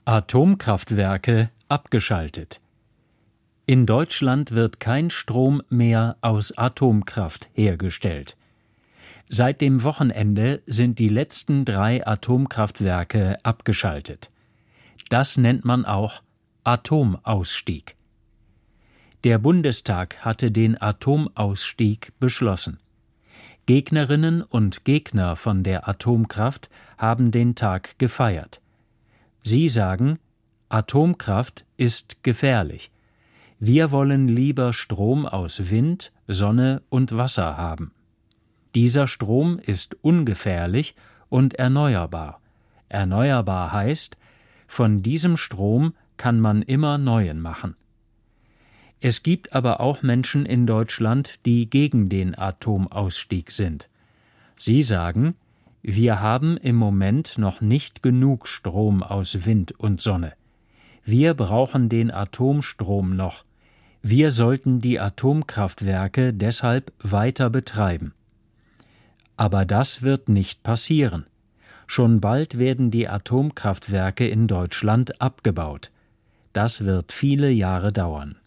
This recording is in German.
Atomkraftwerke abgeschaltet. In Deutschland wird kein Strom mehr aus Atomkraft hergestellt. Seit dem Wochenende sind die letzten 3 Atomkraftwerke abgeschaltet. Das nennt man auch Atomausstieg. Der Bundestag hatte den Atomausstieg beschlossen. Gegnerinnen und Gegner von der Atomkraft haben den Tag gefeiert. Sie sagen, Atomkraft ist gefährlich. Wir wollen lieber Strom aus Wind, Sonne und Wasser haben. Dieser Strom ist ungefährlich und erneuerbar. Erneuerbar heißt, von diesem Strom kann man immer neuen machen. Es gibt aber auch Menschen in Deutschland, die gegen den Atomausstieg sind. Sie sagen, wir haben im Moment noch nicht genug Strom aus Wind und Sonne. Wir brauchen den Atomstrom noch. Wir sollten die Atomkraftwerke deshalb weiter betreiben. Aber das wird nicht passieren. Schon bald werden die Atomkraftwerke in Deutschland abgebaut. Das wird viele Jahre dauern.